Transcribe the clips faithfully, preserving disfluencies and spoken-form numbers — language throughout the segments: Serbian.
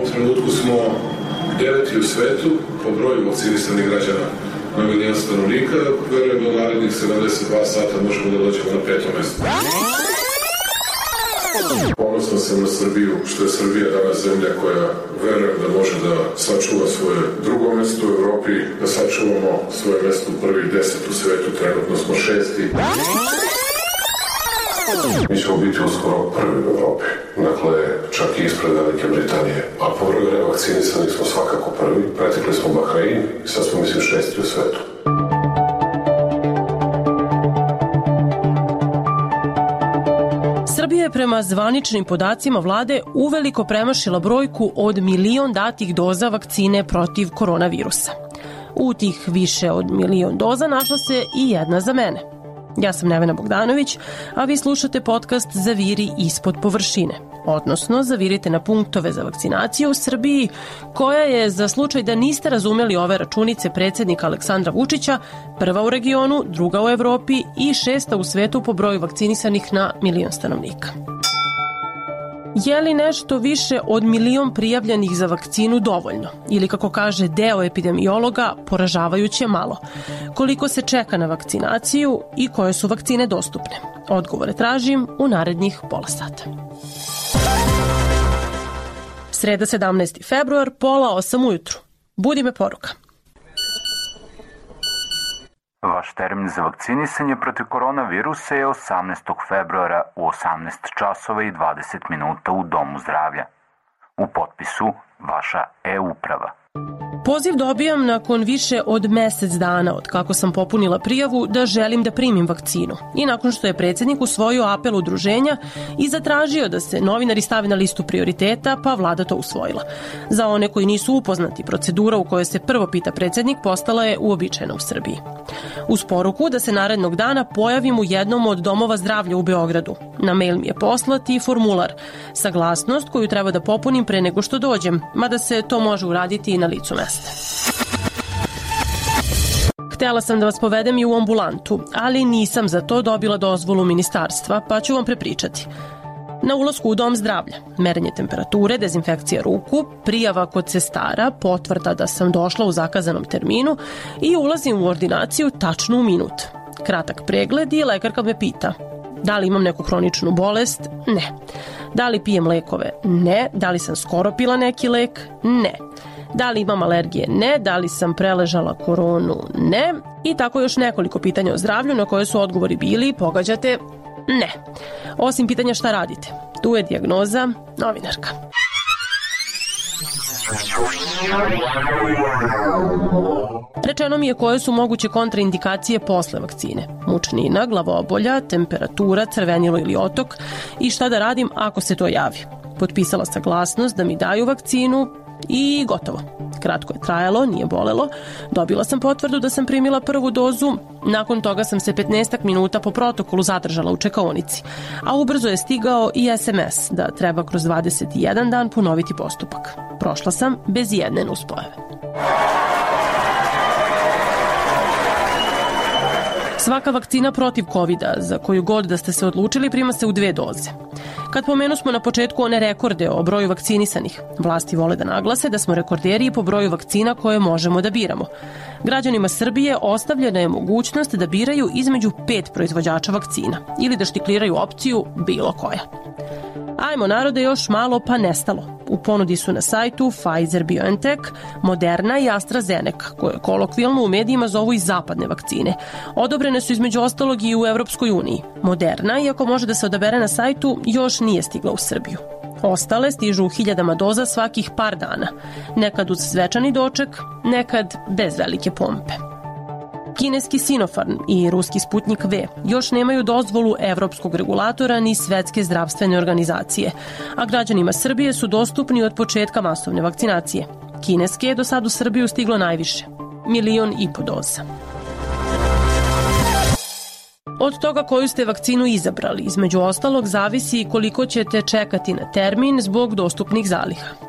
trenutku smo deveti u svetu po broju vakcinisanih građana na milijon stanovnika. Verujem da u narednih sedamdeset dva sata možemo da dođemo na peto mesto. Ponosno sam na Srbiju, što je Srbija danas zemlja koja verujem da može da sačuva svoje drugo mesto u Evropi, da sačuvamo svoje mesto u prvih deset u svetu, trenutno smo šesti. Mi ćemo biti uskoro prvi u Evropi, dakle čak i ispred Velike Britanije, a po broju revakcinisanih smo svakako prvi, pretekli smo Bahrein i sad smo mislim šesti u svetu. Srbija je prema zvaničnim podacima vlade uveliko premašila brojku od milion datih doza vakcine protiv koronavirusa. U tih više od milion doza našla se i jedna za mene. Ja sam Nevena Bogdanović, a vi slušate podcast Zaviri ispod površine, odnosno zavirite na punktove za vakcinaciju u Srbiji, koja je, za slučaj da niste razumeli ove računice predsjednika Aleksandra Vučića, prva u regionu, druga u Evropi i šesta u svetu po broju vakcinisanih na milion stanovnika. Je li nešto više od milion prijavljenih za vakcinu dovoljno? Ili, kako kaže deo epidemiologa, poražavajuće malo? Koliko se čeka na vakcinaciju i koje su vakcine dostupne? Odgovore tražim u narednih pola sata. Sreda sedamnaesti februar, pola osam ujutru. Budi me poruka. Vaš termin za vakcinisanje protiv koronavirusa je osamnaestog februara u osamnaest časova i dvadeset minuta u Domu zdravlja. U potpisu vaša e-uprava. Poziv dobijam nakon više od mesec dana od kako sam popunila prijavu da želim da primim vakcinu i nakon što je predsjednik usvojio apel udruženja i zatražio da se novinari stave na listu prioriteta, pa vlada to usvojila. Za one koji nisu upoznati, procedura u kojoj se prvo pita predsjednik postala je uobičajena u Srbiji. Uz poruku da se narednog dana pojavim u jednom od domova zdravlja u Beogradu. Na mail mi je poslat i formular, saglasnost koju treba da popunim pre nego što dođem, mada se to može uraditi i na licu mesta. Htela sam da vas povedem i u ambulantu, ali nisam za to dobila dozvolu ministarstva, pa ću vam prepričati. Na ulasku u dom zdravlja, merenje temperature, dezinfekcija ruku, prijava kod sestara, potvrda da sam došla u zakazanom terminu i ulazim u ordinaciju tačno u minut. Kratak pregled i lekarka me pita: da li imam neku hroničnu bolest? Ne. Da li pijem lekove? Ne. Da li sam skoro pila neki lek? Ne. Da li imam alergije? Ne. Da li sam preležala koronu? Ne. I tako još nekoliko pitanja o zdravlju na koje su odgovori bili, pogađate, ne. Osim pitanja šta radite. Tu je dijagnoza novinarka. Rečeno mi je koje su moguće kontraindikacije posle vakcine. Mučnina, glavobolja, temperatura, crvenilo ili otok i šta da radim ako se to javi. Potpisala saglasnost da mi daju vakcinu i gotovo. Kratko je trajalo, nije bolelo. Dobila sam potvrdu da sam primila prvu dozu. Nakon toga sam se petnaest minuta po protokolu zadržala u čekaonici. A ubrzo je stigao i es em es da treba kroz dvadeset jedan dan ponoviti postupak. Prošla sam bez jedne nuspojave. Svaka vakcina protiv kovida, za koju god da ste se odlučili, prima se u dve doze. Kad pomenu smo na početku one rekorde o broju vakcinisanih, vlasti vole da naglase da smo rekorderi i po broju vakcina koje možemo da biramo. Građanima Srbije ostavljena je mogućnost da biraju između pet proizvođača vakcina ili da štikliraju opciju bilo koja. Ajmo narode, još malo pa nestalo. U ponudi su na sajtu Pfizer BioNTech, Moderna i AstraZeneca, koje kolokvijalno u medijima zovu i zapadne vakcine. Odobrene su između ostalog i u Evropskoj uniji. Moderna, iako može da se odabere na sajtu, još nije stigla u Srbiju. Ostale stižu u hiljadama doza svakih par dana. Nekad uz svečani doček, nekad bez velike pompe. Kineski Sinopharm i ruski Sputnik V još nemaju dozvolu evropskog regulatora ni Svetske zdravstvene organizacije, a građanima Srbije su dostupni od početka masovne vakcinacije. Kineske je do sad u Srbiju stiglo najviše, milion i po doza. Od toga koju ste vakcinu izabrali, između ostalog, zavisi koliko ćete čekati na termin zbog dostupnih zaliha.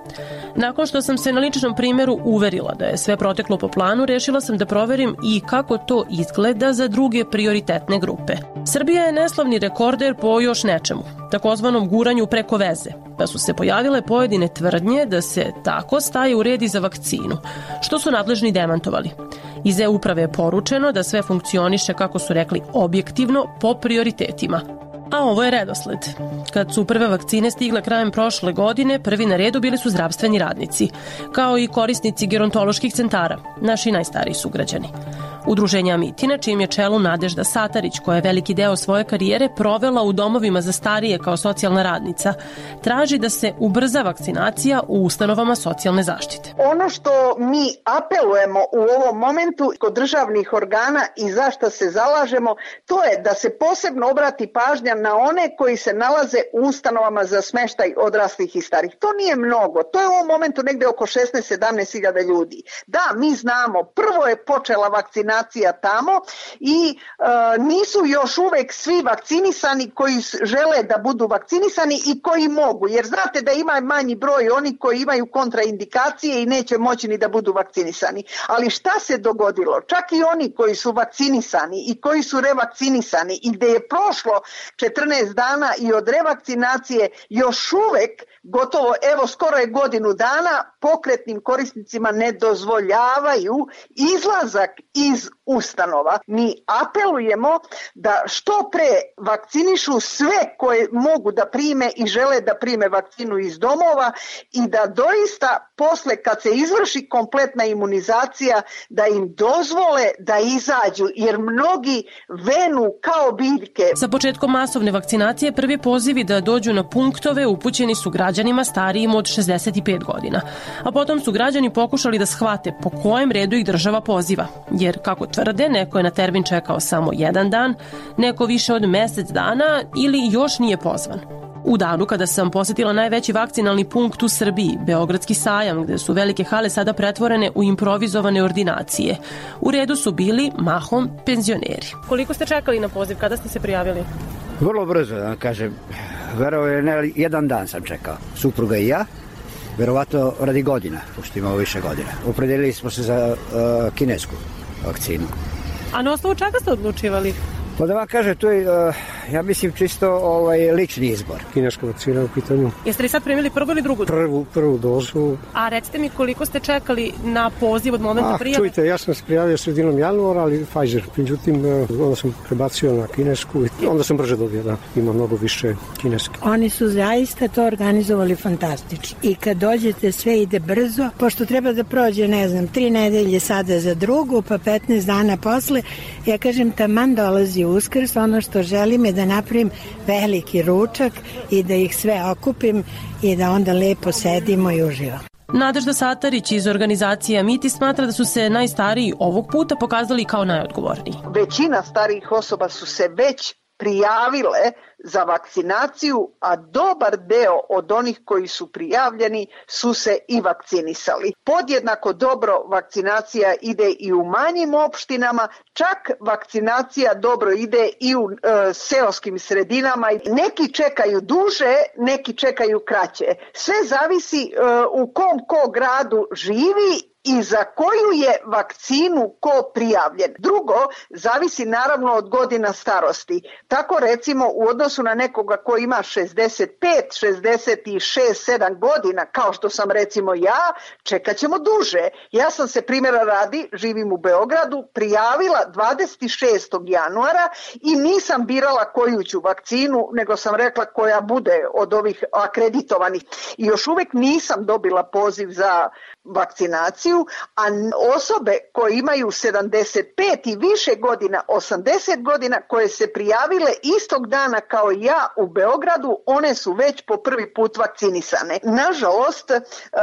Nakon što sam se na ličnom primjeru uverila da je sve proteklo po planu, rešila sam da proverim i kako to izgleda za druge prioritetne grupe. Srbija je neslavni rekorder po još nečemu, takozvanom guranju preko veze, pa su se pojavile pojedine tvrdnje da se tako staje u red i za vakcinu, što su nadležni demantovali. Iz e-uprave je poručeno da sve funkcioniše, kako su rekli, objektivno po prioritetima. A ovo je redosled. Kad su prve vakcine stigle krajem prošle godine, prvi na redu bili su zdravstveni radnici, kao i korisnici gerontoloških centara, naši najstariji sugrađani. Udruženje Amiti, na čijem je čelu Nadežda Satarić, koja je veliki deo svoje karijere provela u domovima za starije kao socijalna radnica, traži da se ubrza vakcinacija u ustanovama socijalne zaštite. Ono što mi apelujemo u ovom momentu kod državnih organa i za što se zalažemo, to je da se posebno obrati pažnja na one koji se nalaze u ustanovama za smeštaj odraslih i starih. To nije mnogo, to je u ovom momentu negde oko šesnaest do sedamnaest hiljada ljudi. Da, mi znamo, prvo je počela vakcinacija tamo i e, nisu još uvek svi vakcinisani koji žele da budu vakcinisani i koji mogu, jer znate da ima manji broj oni koji imaju kontraindikacije i neće moći ni da budu vakcinisani. Ali šta se dogodilo? Čak i oni koji su vakcinisani i koji su revakcinisani i gde je prošlo četrnaest dana i od revakcinacije, još uvek gotovo, evo skoro je godinu dana, pokretnim korisnicima ne dozvoljavaju izlazak iz ustanova. Mi apelujemo da što pre vakcinišu sve koje mogu da prime i žele da prime vakcinu iz domova i da doista posle kad se izvrši kompletna imunizacija da im dozvole da izađu, jer mnogi venu kao biljke. Sa početkom masovne vakcinacije prvi pozivi da dođu na punktove upućeni su građanima starijim od šezdeset pet godina, a potom su građani pokušali da shvate po kojem redu ih država poziva, jer kako tvrde, neko je na termin čekao samo jedan dan, neko više od mesec dana ili još nije pozvan. U danu kada sam posetila najveći vakcinalni punkt u Srbiji, Beogradski sajam, gde su velike hale sada pretvorene u improvizovane ordinacije, u redu su bili mahom penzioneri. Koliko ste čekali na poziv? Kada ste se prijavili? Vrlo brzo, da kažem. Verovatno ne, jedan dan sam čekao. Supruga i ja, verovatno radi godina, pošto imamo više godina. Opredelili smo se za uh, kinesku vakcinu. A na osnovu čega ste odlučivali? Pa da vam kažem, to je, uh, ja mislim, čisto ovaj, lični izbor. Kineska vakcina u pitanju. Jeste li sad primili prvu ili drugu? Prvu, prvu dozu. A recite mi koliko ste čekali na poziv od momenta ah, prijave? Čujte, ja sam se prijavio sredinom januara, ali Pfizer. Međutim, onda sam prebacio na kinesku i onda sam brže dobio da ima mnogo više kineske. Oni su zaista to organizovali fantastično. I kad dođete sve ide brzo, pošto treba da prođe, ne znam, tri nedelje sada za drugu, pa petnaest dana posle, ja kažem, taman dolazi Uskrs, ono što želim je da napravim veliki ručak i da ih sve okupim i da onda lepo sedimo i uživamo. Nadežda Satarić iz organizacije Amiti smatra da su se najstariji ovog puta pokazali kao najodgovorniji. Većina starijih osoba su se već prijavile za vakcinaciju, a dobar deo od onih koji su prijavljeni su se i vakcinisali. Podjednako dobro vakcinacija ide i u manjim opštinama, čak vakcinacija dobro ide i u e, seoskim sredinama. Neki čekaju duže, neki čekaju kraće. Sve zavisi e, u kom ko gradu živi i za koju je vakcinu ko prijavljen. Drugo, zavisi naravno od godina starosti. Tako recimo u odnosu na nekoga ko ima šezdeset pet, šezdeset šest, sedam godina, kao što sam recimo ja, čekat ćemo duže. Ja sam se primjera radi, živim u Beogradu, prijavila dvadeset šestog januara i nisam birala koju ću vakcinu, nego sam rekla koja bude od ovih akreditovanih. I još uvek nisam dobila poziv za vakcinaciju, a osobe koje imaju sedamdeset pet i više godina, osamdeset godina, koje se prijavile istog dana kao i ja u Beogradu, one su već po prvi put vakcinisane. Nažalost,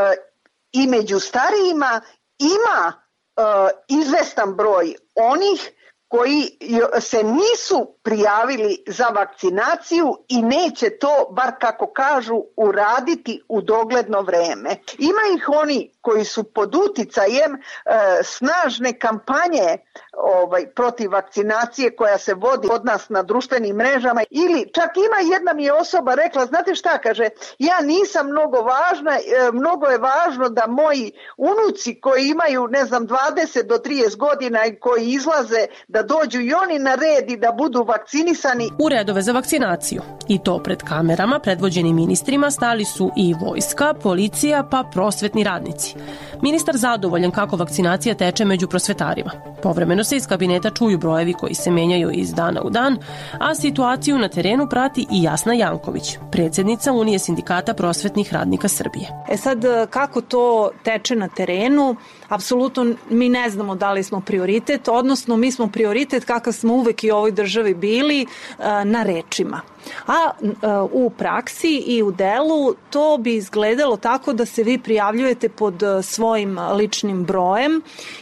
i među starijima ima izvestan broj onih koji se nisu prijavili za vakcinaciju i neće to, bar kako kažu, uraditi u dogledno vreme. Ima ih oni koji su pod uticajem e, snažne kampanje ovaj, protiv vakcinacije koja se vodi od nas na društvenim mrežama. Ili čak ima jedna mi je osoba rekla, znate šta, kaže, ja nisam mnogo važna, mnogo je važno da moji unuci koji imaju, ne znam, dvadeset do trideset godina i koji izlaze, da dođu i oni na red i da budu vakcinisani. U redove za vakcinaciju, i to pred kamerama, predvođeni ministrima, stali su i vojska, policija, pa prosvetni radnici. Ministar zadovoljan kako vakcinacija teče među prosvetarima. Povremeno se iz kabineta čuju brojevi koji se menjaju iz dana u dan, a situaciju na terenu prati i Jasna Janković, predsjednica Unije sindikata prosvetnih radnika Srbije. E sad, kako to teče na terenu? Apsolutno mi ne znamo da li smo prioritet, odnosno mi smo prioritet kakav smo uvek i u ovoj državi bili na rečima. A u praksi i u delu to bi izgledalo tako da se vi prijavljujete pod svojim ličnim brojem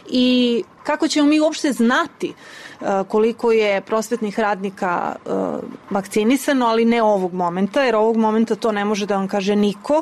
i kako ćemo mi uopšte znati koliko je prosvetnih radnika vakcinisano, ali ne ovog momenta, jer ovog momenta to ne može da vam kaže niko,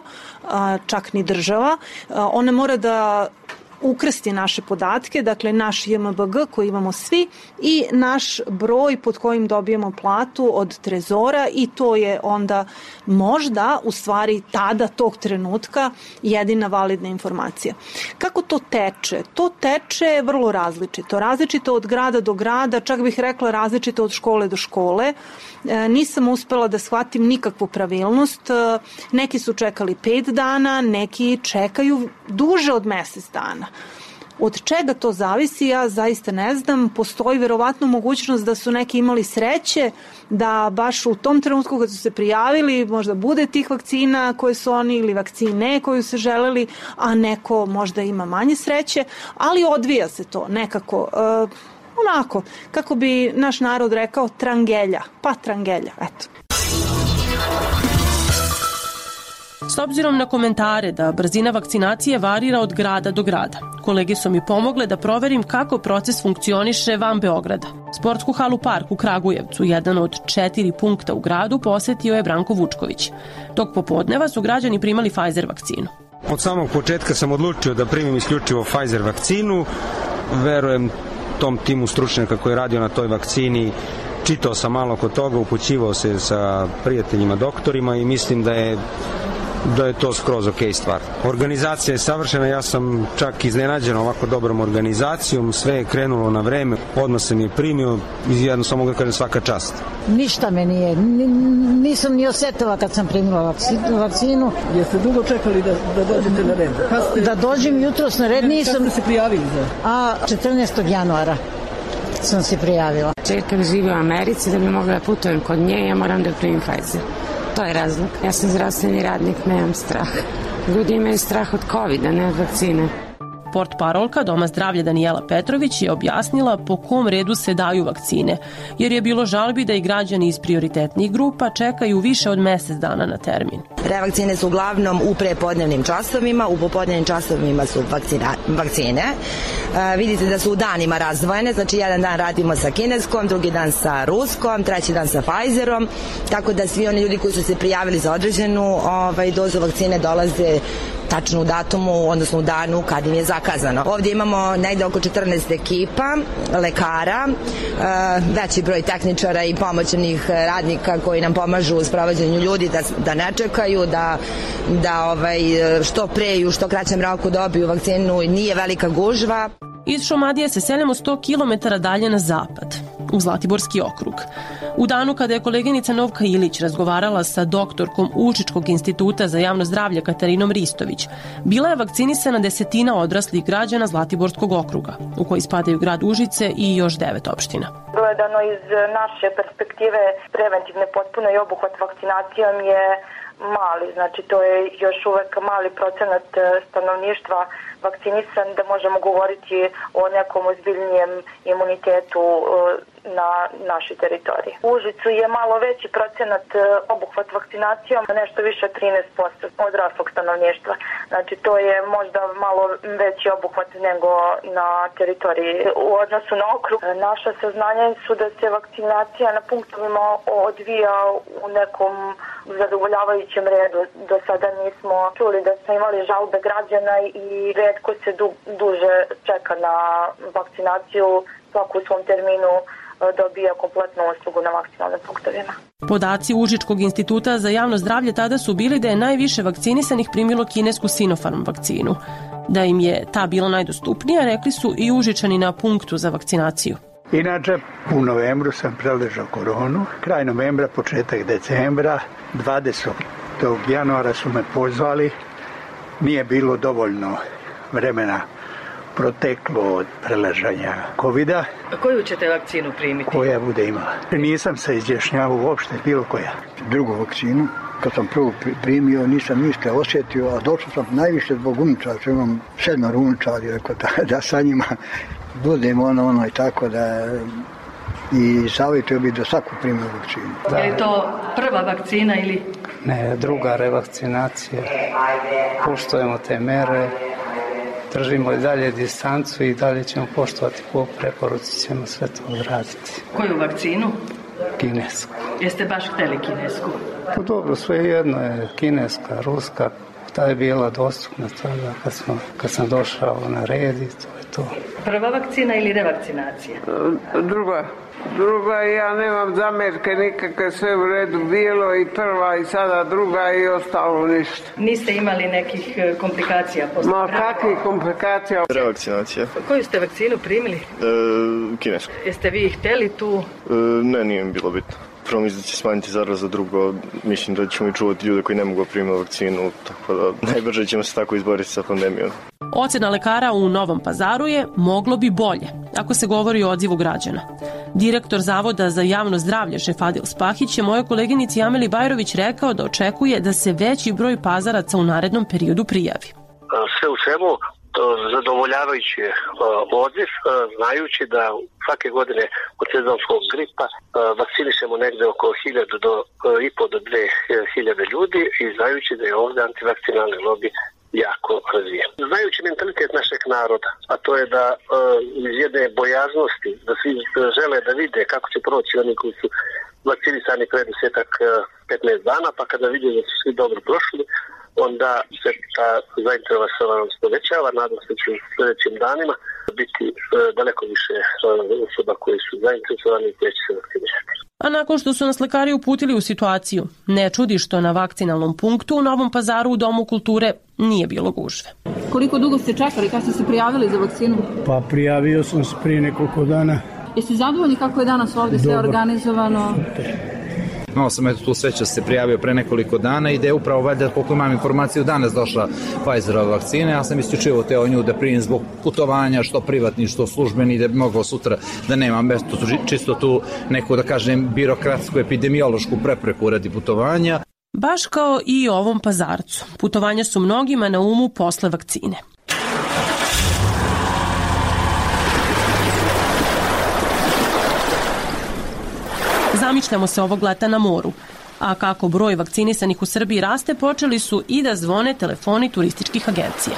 čak ni država. Ona mora da ukrsti naše podatke, dakle naš J M B G koji imamo svi i naš broj pod kojim dobijemo platu od Trezora i to je onda možda u stvari tada tog trenutka jedina validna informacija. Kako to teče? To teče vrlo različito. Različito od grada do grada, čak bih rekla različito od škole do škole. E, nisam uspela da shvatim nikakvu pravilnost. E, neki su čekali pet dana, neki čekaju duže od mesec dana. Od čega to zavisi, ja zaista ne znam. Postoji verovatno mogućnost da su neki imali sreće da baš u tom trenutku kad su se prijavili možda bude tih vakcina koje su oni ili vakcine koju se želeli, a neko možda ima manje sreće, ali odvija se to nekako e, onako, kako bi naš narod rekao, trangelja, pa trangelja, eto. S obzirom na komentare da brzina vakcinacije varira od grada do grada, kolege su mi pomogle da proverim kako proces funkcioniše van Beograda. Sportsku halu Park u Kragujevcu, jedan od četiri punkta u gradu, posetio je Branko Vučković. Tog popodneva su građani primali Pfizer vakcinu. Od samog početka sam odlučio da primim isključivo Pfizer vakcinu. Verujem tom timu stručnjaka koji je radio na toj vakcini. Čitao sam malo kod toga, upućivao se sa prijateljima doktorima i mislim da je da je to skroz ok stvar. Organizacija je savršena, ja sam čak iznenađen ovako dobrom organizacijom, sve je krenulo na vreme, odmah sam je primio i jedno samo mogu da kažem svaka čast. Ništa me nije, nisam ni osjetila kad sam primila vakcinu. Jeste dugo čekali da, da dođete na red? Ste... Da dođem jutros na red, nisam... Kada ste se prijavili za? A četrnaestog januara sam se prijavila. Čerka živi u Americi, da bi mogla da putujem kod nje, ja moram da primim Pfizer. To je razlog. Ja sam zdravstveni radnik, nemam strah. Ljudi imaju strah od kovida, ne od vakcine. Portparolka Doma zdravlja Danijela Petrović je objasnila po kom redu se daju vakcine, jer je bilo žalbi da i građani iz prioritetnih grupa čekaju više od mesec dana na termin. Revakcine su uglavnom u prepodnevnim časovima, u popodnevnim časovima su vakcina, vakcine. E, vidite da su u danima razdvojene, znači jedan dan radimo sa kineskom, drugi dan sa ruskom, treći dan sa Pfizerom, tako da svi oni ljudi koji su se prijavili za određenu ovaj, dozu vakcine dolaze tačno u datumu, odnosno u danu kad im je zakazano. Ovdje imamo negde oko četrnaest ekipa, lekara, veći broj tehničara i pomoćnih radnika koji nam pomažu u sprovođenju ljudi da, da ne čekaju, da, da ovaj, što pre i u što kraćem roku dobiju vakcinu, nije velika gužva. Iz Šumadije se seljamo sto kilometara dalje na zapad, u Zlatiborski okrug. U danu kada je koleginica Novka Ilić razgovarala sa doktorkom Učičkog instituta za javno zdravlje Katarinom Ristović, bila je vakcinisana desetina odraslih građana Zlatiborskog okruga, u koji spadaju grad Užice i još devet opština. Gledano iz naše perspektive, preventivne potpuno i obuhvat vakcinacijom je mali, znači to je još uvek mali procenat stanovništva vakcinisan da možemo govoriti o nekom ozbiljnijem imunitetu na našoj teritoriji. U Užicu je malo veći procenat obuhvat vakcinacijom, nešto više od trinaest posto odraslog stanovništva. Znači to je možda malo veći obuhvat nego na teritoriji u odnosu na okrug. Naša saznanja su da se vakcinacija na punktovima odvija u nekom zadovoljavajućem redu. Do sada nismo čuli da smo imali žalbe građana i retko se du, duže čeka na vakcinaciju, svako u svom terminu dobija kompletnu uslugu na vakcinalnim punktovima. Podaci Užičkog instituta za javno zdravlje tada su bili da je najviše vakcinisanih primilo kinesku Sinopharm vakcinu. Da im je ta bila najdostupnija, rekli su i Užičani na punktu za vakcinaciju. Inače, u novembru sam preležao koronu, kraj novembra, početak decembra, dvadesetog januara su me pozvali, nije bilo dovoljno vremena proteklo od preležanja kovida. A koju ćete vakcinu primiti? Koja bude imala. Nisam se izjašnjavao uopšte, bilo koja. Drugu vakcinu, kad sam prvu primio, nisam ništa osjetio, a došao sam najviše zbog unučara, što imam sedmar unučari, rekao da, da sa njima budem ono, ono i tako da i savjetio bi da svaku primio vakcinu. Da. Je li to prva vakcina ili? Ne, druga revakcinacija. Poštujemo te mere, držimo i dalje distancu i dalje ćemo poštovati po preporuci, ćemo sve to odraditi. Koju vakcinu? Kinesku. Jeste baš hteli kinesku? Pa dobro, sve jedno je kineska, ruska, ta je bila dostupna tada kad, smo, kad sam došao na red i to je to. Prva vakcina ili revakcinacija? Druga. Druga, ja nemam zamerke nikakve, sve u redu bilo i prva i sada druga i ostalo ništa. Niste imali nekih komplikacija? Ma kakvih komplikacija? Revakcinacija. Koju ste vakcinu primili? E, kinesku. Jeste vi hteli tu? E, ne, nije mi bilo bitno. Prvo mislim da će smanjiti zaraza, drugo mislim da ćemo i čuvati ljude koji ne mogu primiti vakcinu, tako da najbrže ćemo se tako izboriti sa pandemijom. Ocena lekara u Novom Pazaru je moglo bi bolje, ako se govori o odzivu građana. Direktor Zavoda za javno zdravlje Šefadil Spahić je mojoj koleginici Ameli Bajrović rekao da očekuje da se veći broj pazaraca u narednom periodu prijavi. Sve u svemu zadovoljavajući odziv, znajući da svake godine od sezonskog gripa vakcinišemo negde oko hiljadu do i po do dve hiljade ljudi i znajući da je ovdje antivakcinalni lobi jako razvijen. Znajući mentalitet našeg naroda, a to je da iz jedne bojaznosti, da svi žele da vide kako će proći oni koji su vakcinisani pre desetak petnaest dana, pa kada vide da su svi dobro prošli, onda se ta zainteresovanost povećava. Nadam se da će u sljedećim danima biti daleko više osoba koji su zainteresovani i koji će se vakcinisati. A nakon što su nas lekari uputili u situaciju, ne čudi što na vakcinalnom punktu u Novom Pazaru u Domu kulture nije bilo gužve. Koliko dugo ste čekali, kad ste se prijavili za vakcinu? Pa prijavio sam se prije nekoliko dana. Jeste zadovoljni kako je danas ovdje sve organizovano? Imao sam eto tu sreća se prijavio pre nekoliko dana i da je upravo valjda, koliko imam informaciju, danas došla Pfizerova vakcina. Ja sam isključivo teo nju da primim zbog putovanja, što privatni, što službeni, da bi mogao sutra da nemam mesto, čisto tu neku, da kažem, birokratsku, epidemiološku prepreku radi putovanja. Baš kao i ovom Pazarcu. Putovanja su mnogima na umu posle vakcine. Zamišljamo se ovog leta na moru, a kako broj vakcinisanih u Srbiji raste, počeli su i da zvone telefoni turističkih agencija.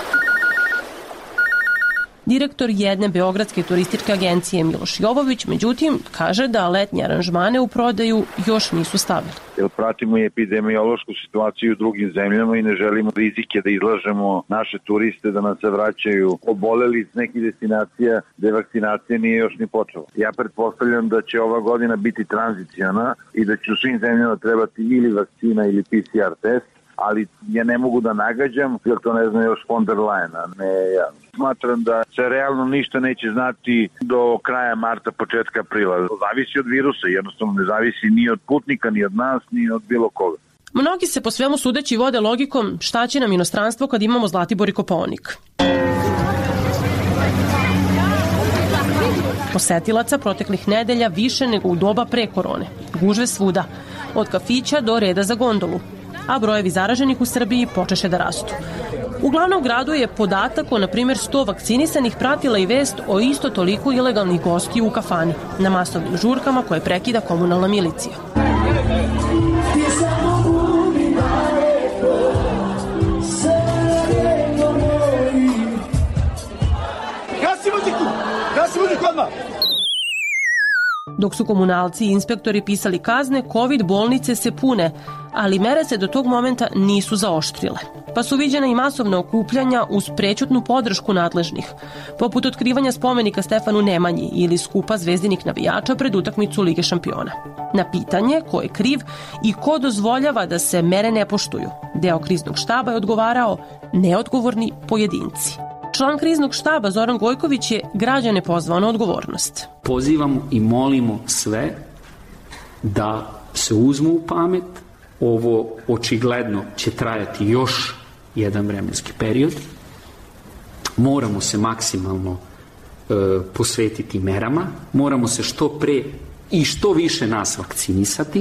Direktor jedne beogradske turističke agencije Miloš Jovović, međutim, kaže da letnje aranžmane u prodaju još nisu stavili. Jer pratimo i epidemiološku situaciju u drugim zemljama i ne želimo rizike da izlažemo naše turiste da nam se vraćaju oboleli iz nekih destinacija gde vakcinacija nije još ni počela. Ja pretpostavljam da će ova godina biti tranziciona i da će u svim zemljama trebati ili vakcina ili P C R test, ali ja ne mogu da nagađam, jer to ne zna još von der Leyen, a ne ja. Smatram da se realno ništa neće znati do kraja marta, početka aprila. Zavisi od virusa, jednostavno ne zavisi ni od putnika, ni od nas, ni od bilo koga. Mnogi se po svemu sudeći vode logikom šta će nam inostranstvo kad imamo Zlatibor i Kopaonik. Posetilaca proteklih nedelja više nego u doba pre korone. Gužve svuda, od kafića do reda za gondolu, a brojevi zaraženih u Srbiji počeše da rastu. U glavnom gradu je podatak o, na primjer, sto vakcinisanih pratila i vest o isto toliko ilegalnih gostiju u kafani, na masovnim žurkama koje prekida komunalna milicija. Dok su komunalci i inspektori pisali kazne, COVID bolnice se pune, ali mere se do tog momenta nisu zaoštrile. Pa su viđena i masovna okupljanja uz prećutnu podršku nadležnih, poput otkrivanja spomenika Stefanu Nemanji ili skupa zvezdinih navijača pred utakmicu Lige šampiona. Na pitanje ko je kriv i ko dozvoljava da se mere ne poštuju, deo kriznog štaba je odgovarao neodgovorni pojedinci. Član kriznog štaba Zoran Gojković je građane pozvao na odgovornost. Pozivamo i molimo sve da se uzmu u pamet. Ovo očigledno će trajati još jedan vremenski period. Moramo se maksimalno e, posvetiti merama, moramo se što pre i što više nas vakcinisati,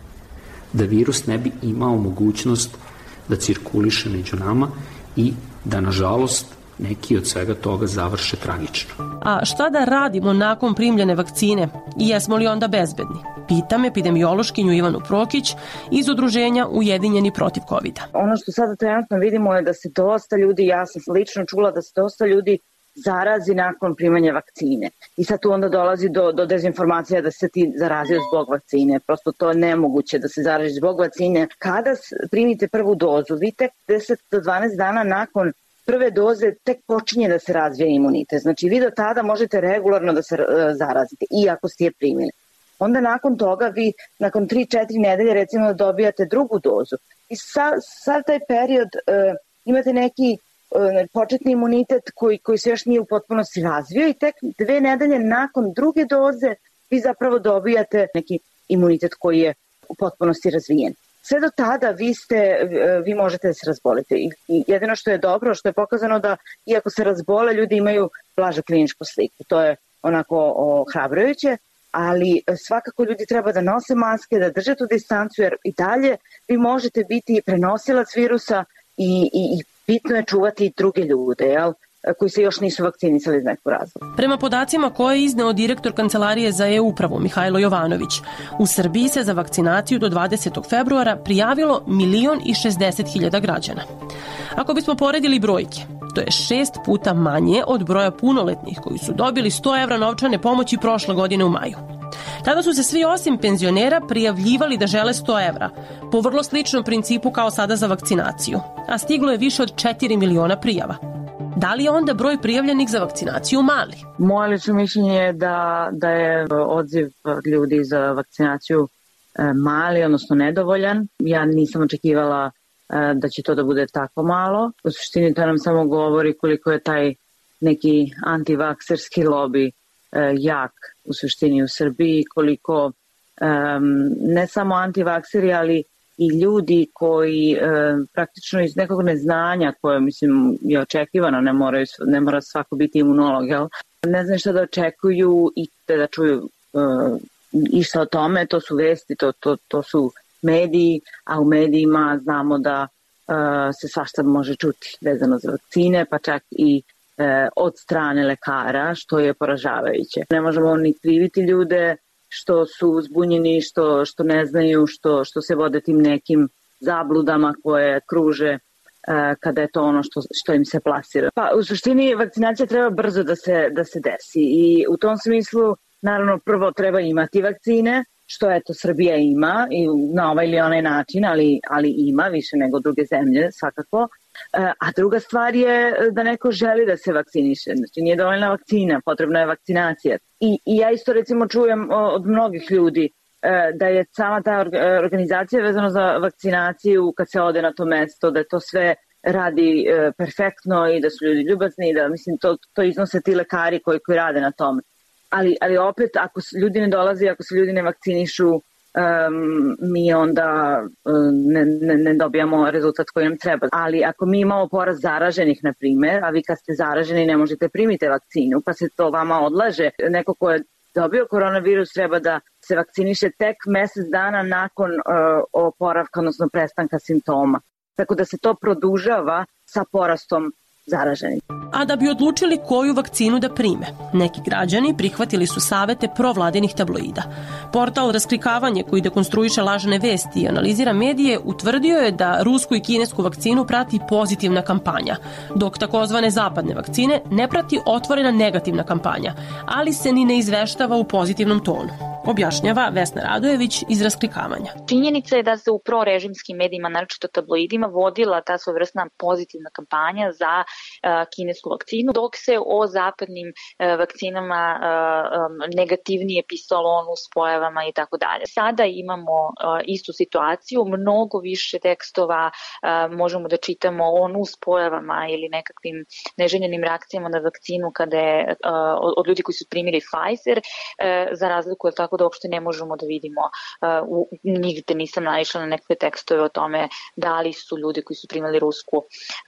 da virus ne bi imao mogućnost da cirkuliše među nama i da, nažalost, neki od svega toga završe tragično. A šta da radimo nakon primljene vakcine i jesmo li onda bezbedni? Pitam epidemiološkinju Ivanu Prokić iz udruženja Ujedinjeni protiv kovida. Ono što sada trenutno vidimo je da se dosta ljudi, ja sam lično čula da se dosta ljudi zarazi nakon primanja vakcine. I sad tu onda dolazi do, do dezinformacija da se ti zarazio zbog vakcine. Prosto to je nemoguće da se zarazi zbog vakcine. Kada primite prvu dozu, vi tek deset do dvanaest dana nakon prve doze tek počinje da se razvija imunitet. Znači vi do tada možete regularno da se uh, zarazite, iako ste je primili. Onda nakon toga vi, nakon tri četiri nedelje recimo dobijate drugu dozu. I sad, sad taj period uh, imate neki uh, početni imunitet koji, koji se još nije u potpunosti razvio i tek dve nedelje nakon druge doze vi zapravo dobijate neki imunitet koji je u potpunosti razvijen. Sve do tada vi, ste, vi možete da se razbolite. I jedino što je dobro, što je pokazano da iako se razbole, ljudi imaju blažu kliničku sliku. To je onako ohrabrujuće, ali svakako ljudi treba da nose maske, da drže tu distancu, jer i dalje vi možete biti prenosilac virusa i, i, i bitno je čuvati druge ljude, jel? Koji se još nisu vakcinisali iz nekog razloga. Prema podacima koje je izneo direktor Kancelarije za e-upravu Mihajlo Jovanović, u Srbiji se za vakcinaciju do dvadesetog februara prijavilo milion i šezdeset hiljada građana. Ako bismo poredili brojke, to je šest puta manje od broja punoletnih koji su dobili sto evra novčane pomoći prošle godine u maju. Tada su se svi osim penzionera prijavljivali da žele sto evra, po vrlo sličnom principu kao sada za vakcinaciju, a stiglo je više od četiri miliona prijava. Da li je onda broj prijavljenih za vakcinaciju mali? Moje lično mišljenje je da, da je odziv ljudi za vakcinaciju mali, odnosno nedovoljan. Ja nisam očekivala da će to da bude tako malo. U suštini to nam samo govori koliko je taj neki antivakserski lobby jak u suštini u Srbiji, koliko ne samo antivakseri, ali i ljudi koji e, praktično iz nekog neznanja, koje mislim je očekivano, ne, moraju, ne mora svako biti imunolog, jel? Ne znam šta da očekuju i da čuju e, išta o tome, to su vesti, to, to, to su mediji, a u medijima znamo da e, se svašta može čuti vezano za vakcine, pa čak i e, od strane lekara, što je poražavajuće. Ne možemo ni kriviti ljude što su zbunjeni, što, što ne znaju, što, što se vode tim nekim zabludama koje kruže e, kada je to ono što, što im se plasira. Pa u suštini vakcinacija treba brzo da se, da se desi i u tom smislu naravno prvo treba imati vakcine, što eto Srbija ima i na ovaj ili onaj način, ali, ali ima više nego druge zemlje svakako. A druga stvar je da neko želi da se vakciniše. Znači nije dovoljna vakcina, potrebna je vakcinacija. I, i ja isto recimo čujem od mnogih ljudi da je sama ta organizacija vezana za vakcinaciju kad se ode na to mesto, da to sve radi perfektno i da su ljudi ljubazni i da mislim to, to iznose ti lekari koji, koji rade na tome. Ali, ali opet ako ljudi ne dolaze, ako se ljudi ne vakcinišu, Um, mi onda um, ne, ne, ne dobijamo rezultat koji nam treba. Ali ako mi imamo porast zaraženih, na primjer, a vi kad ste zaraženi ne možete primiti vakcinu, pa se to vama odlaže, neko ko je dobio koronavirus treba da se vakciniše tek mesec dana nakon uh, oporavka, odnosno prestanka simptoma. Tako da se to produžava sa porastom zaraženih. A da bi odlučili koju vakcinu da prime, neki građani prihvatili su savete provladinih tabloida. Portal Raskrikavanje, koji dekonstruiše lažne vesti i analizira medije, utvrdio je da rusku i kinesku vakcinu prati pozitivna kampanja, dok takozvane zapadne vakcine ne prati otvorena negativna kampanja, ali se ni ne izveštava u pozitivnom tonu. objašnjava Vesna Radojević iz Raskrinkavanja. Činjenica je da se u prorežimskim medijima, naročito tabloidima, vodila ta svojevrsna pozitivna kampanja za uh, kinesku vakcinu, dok se o zapadnim uh, vakcinama uh, um, negativnije pisalo o nuspojavama i tako dalje. Sada imamo uh, istu situaciju, mnogo više tekstova uh, možemo da čitamo o nuspojavama ili nekakvim neželjenim reakcijama na vakcinu kada je uh, od ljudi koji su primili Pfizer, uh, za razliku je tako da uopšte ne možemo da vidimo, uh, nigde nisam naišla na nekakve tekstove o tome da li su ljudi koji su primali rusku uh,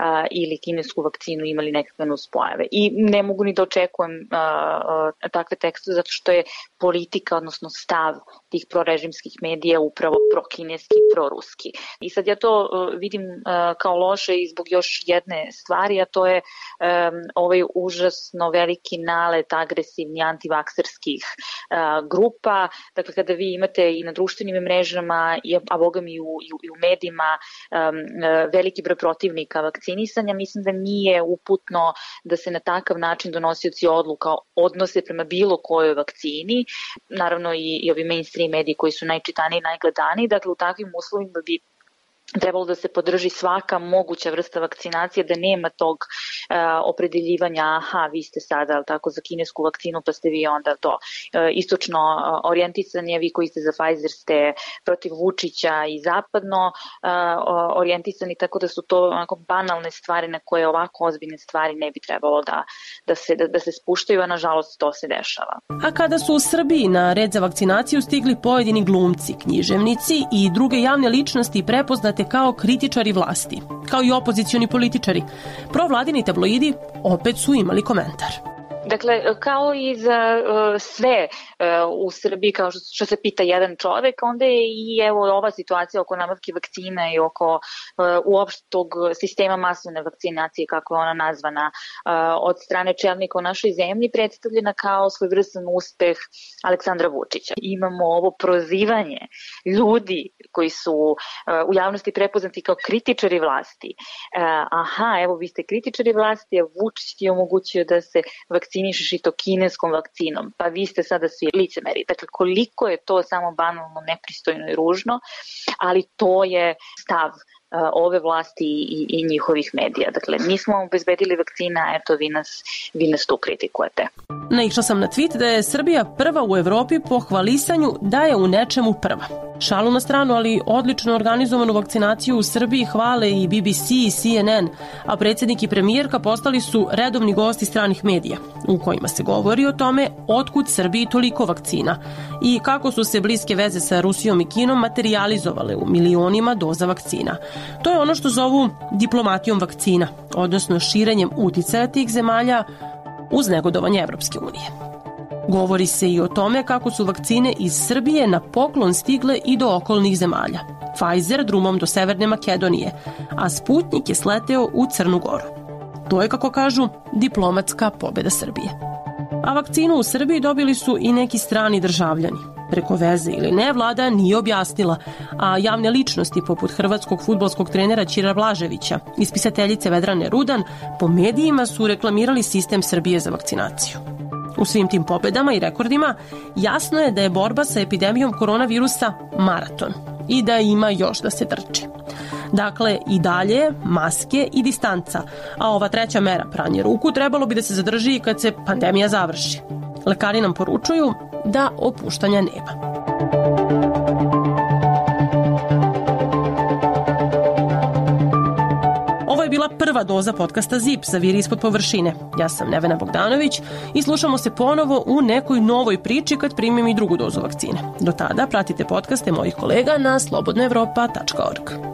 ili kinesku vakcinu imali nekakve nuspojave. I ne mogu ni da očekujem uh, uh, takve tekstove zato što je politika, odnosno stav tih prorežimskih medija upravo prokineski i proruski. I sad ja to uh, vidim uh, kao loše i zbog još jedne stvari, a to je um, ovaj užasno veliki nalet agresivni antivakserskih uh, grupa. Dakle, kada vi imate i na društvenim mrežama, a boga mi i u, i u medijima um, veliki broj protivnika vakcinisanja, mislim da nije uputno da se na takav način donosioci odluka odnose prema bilo kojoj vakcini. Naravno i, i ovi mainstream mediji koji su najčitaniji i najgledaniji. Dakle, u takvim uslovima bi trebalo da se podrži svaka moguća vrsta vakcinacije, da nema tog uh, opredeljivanja, aha, vi ste sada ali tako za kinesku vakcinu, pa ste vi onda to uh, istočno uh, orijentisani, vi koji ste za Pfizer ste protiv Vučića i zapadno uh, orijentisani, tako da su to onako banalne stvari na koje ovako ozbiljne stvari ne bi trebalo da, da, se, da, da se spuštaju, a nažalost to se dešava. A kada su u Srbiji na red za vakcinaciju stigli pojedini glumci, književnici i druge javne ličnosti prepoznate kao kritičari vlasti, kao i opozicioni političari, provladini tabloidi opet su imali komentar. Dakle, kao i za uh, sve uh, u Srbiji, kao što, što se pita jedan čovek, onda je i evo ova situacija oko nabavke vakcina i oko uh, uopšte tog sistema masovne vakcinacije, kako je ona nazvana, uh, od strane čelnika u našoj zemlji, predstavljena kao svojevrstan uspeh Aleksandra Vučića. Imamo ovo prozivanje ljudi koji su uh, u javnosti prepoznati kao kritičari vlasti. Uh, aha, evo vi ste kritičari vlasti, a Vučić je omogućio da se vakcina vakcinišeš i to kineskom vakcinom, pa vi ste sada svi licemeri. Dakle, koliko je to samo banalno, nepristojno i ružno, ali to je stav uh, ove vlasti i, i njihovih medija. Dakle, nismo obezbedili vakcina, eto vi nas, vi nas tu kritikujete. Naišla sam na tweet da je Srbija prva u Evropi po hvalisanju da je u nečemu prva. Šalu na stranu, ali odlično organizovanu vakcinaciju u Srbiji hvale i B B C i C N N, a predsjednik i premijerka postali su redovni gosti stranih medija, u kojima se govori o tome otkud Srbiji toliko vakcina i kako su se bliske veze sa Rusijom i Kinom materijalizovale u milionima doza vakcina. To je ono što zovu diplomatijom vakcina, odnosno širenjem uticaja tih zemalja uz negodovanje Evropske unije. Govori se i o tome kako su vakcine iz Srbije na poklon stigle i do okolnih zemalja. Pfizer drumom do Severne Makedonije, a Sputnik je sleteo u Crnu Goru. To je, kako kažu, diplomatska pobjeda Srbije. A vakcinu u Srbiji dobili su i neki strani državljani. Preko veze ili ne, vlada nije objasnila, a javne ličnosti poput hrvatskog fudbalskog trenera Ćira Blaževića i spisateljice Vedrane Rudan po medijima su reklamirali sistem Srbije za vakcinaciju. U svim tim pobedama i rekordima jasno je da je borba sa epidemijom koronavirusa maraton i da ima još da se trči. Dakle, i dalje maske i distanca, a ova treća mera, pranje ruku, trebalo bi da se zadrži i kad se pandemija završi. Lekari nam poručuju da opuštanja nema. Ovo je bila prva doza podcasta Zip, Zaviri ispod površine. Ja sam Nevena Bogdanović i slušamo se ponovo u nekoj novoj priči kad primim i drugu dozu vakcine. Do tada pratite podcaste mojih kolega na slobodna evropa tačka org.